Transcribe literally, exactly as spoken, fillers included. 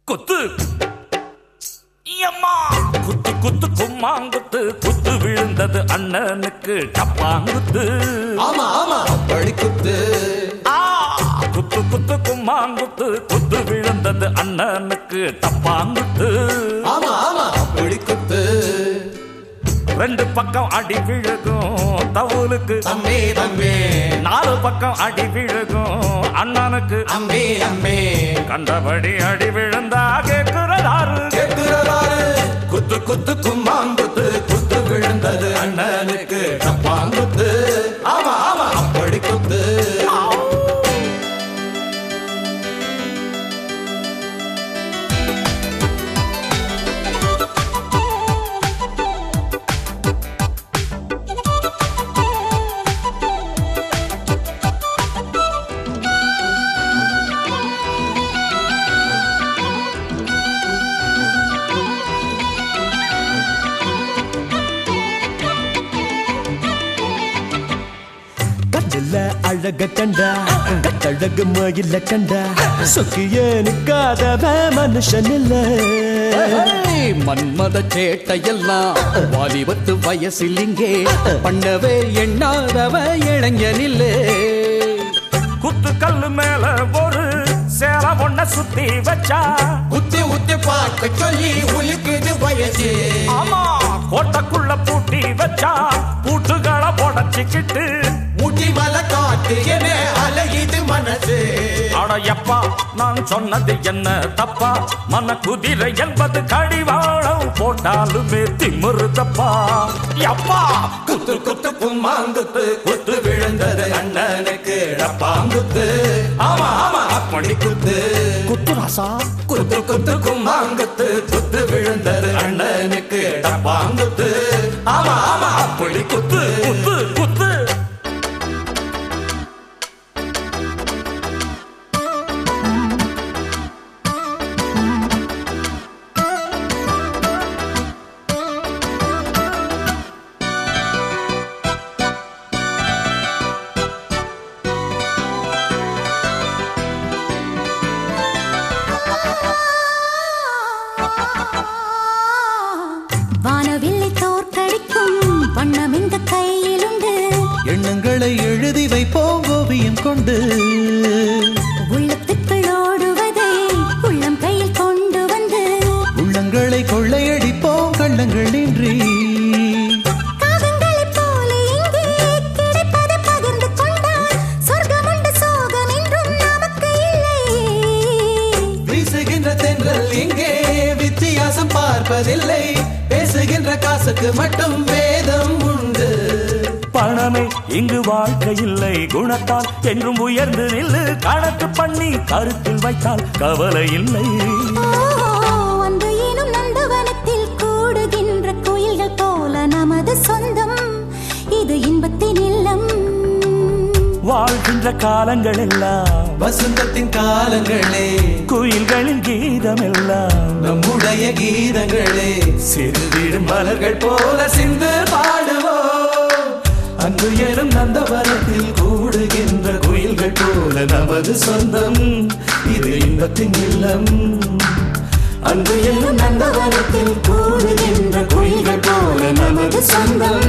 குத்து அம்மா குத்து குத்து கும்மாங்குத்து குத்து விழுந்தது அண்ணனுக்கு டப்பாங்குத்து. ஆமா ஆமா அப்படி குத்து. ஆ குத்து குத்து கும்மாங்குத்து குத்து விழுந்தது அண்ணனுக்கு டப்பாங்குத்து. ஆமா ஆமா அப்படி குத்து. ரெண்டு பக்கம் அடி விழுகும் தவுலுக்கு அம்மே அம்மே. நாலு பக்கம் அடி விழுகும் அண்ணனுக்கு அம்மே அம்மே. கண்டபடி அடி விழுந்தா கேக்குறதாரு கேக்குறதாரு. குத்து குத்து கும்மாங்குத்து குத்து விழுந்தது அண்ணனுக்கு டப்பாங்குத்து. ஆமா ஆமா அப்படி குத்து. அழக கண்டா கட்டழகு மயில கண்டா சொக்கிய நிக்காதவ மனுஷன் இல்ல. மன்மத சேட்டையெல்லாம் வாலிபத்து வயசில் இங்கே பண்ணவே எண்ணாதவ இளைஞனில்லே. குத்து கல்லு மேல ஒரு சேர ஒன்ன சுத்தி வச்சா உத்தி உத்தி பார்க்க சொல்லி உலுக்குது வயசு. ஆமா கோட்டைக்குள்ள பூட்டி வச்சா பூட்டுகளை உடச்சிக்கிட்டு முட்டி மலை காத்து என அழகிது மனசு. அட எப்பா நான் சொன்னது என்ன தப்பா? மன குதிரை என்பது கடிவாளம் போட்டாலுமே திமிருதப்பா. எப்பா குத்து குத்து கும்மாங்குத்து குத்து விழுந்தது அண்ணனுக்கு டப்பாங்குத்து. ஆமா ஆமா அப்படி குத்து. குத்து ராசா குத்து குத்து கும்மாங்குத்து குத்து விழுந்தது அண்ணனுக்கு டப்பாங்குத்து. ஆமா ஆமா அப்படி குத்து குத்து குத்து. வானவில்லை தோற்கடிக்கும் வண்ணம் இந்த கையில் உண்டு. எண்ணங்களை எழுதி வைப்போம் ஓவியம் கொண்டு. உள்ளத்துக்குள் ஓடுவதை உள்ளம் கையில் கொண்டு வந்து உள்ளங்களை கொள்ளையடிப்போம் கள்ளங்கள் இன்றி. காகங்களைப் போல இங்கே கிடைப்பதை பகிர்ந்து கொண்டால் சொர்க்கம் உண்டு சோகம் என்றும் நமக்கு இல்லை. வீசுகின்ற தென்றல் இங்கே வித்தியாசம் பார்ப்பதில்லை. பேசுகின்ற காசுக்கு மட்டும் வேதம் உண்டு. பணமே இங்கு வாழ்க்கை இல்லை குணத்தால் என்றும் உயர்ந்து நில்லு. கணக்கு பண்ணி கருத்தில் வைத்தால் கவலை இல்லை. அன்பு எனும் நந்தவனத்தில் கூடுகின்ற கோயில்கள் போல நமது சொந்தம் இது இன்பத்தின் இல்லம். வாழ்கின்ற காலங்கள் எல்லாம் வசந்தத்தின் காலங்களே குயில்களின் கீதம் எல்லாம் நம்முடைய கீதங்களே. சிறுவிடும் மலர்கள் போல சிந்து பாடுவோம். அன்பு எனும் நந்தவனத்தில் கூடுகின்ற குயில்கள் போல நமது சொந்தம் இது இன்பத்தின் இல்லம். அன்பு எனும் நந்தவனத்தில் கூடுகின்ற குயில்கள் போல நமது சொந்தம்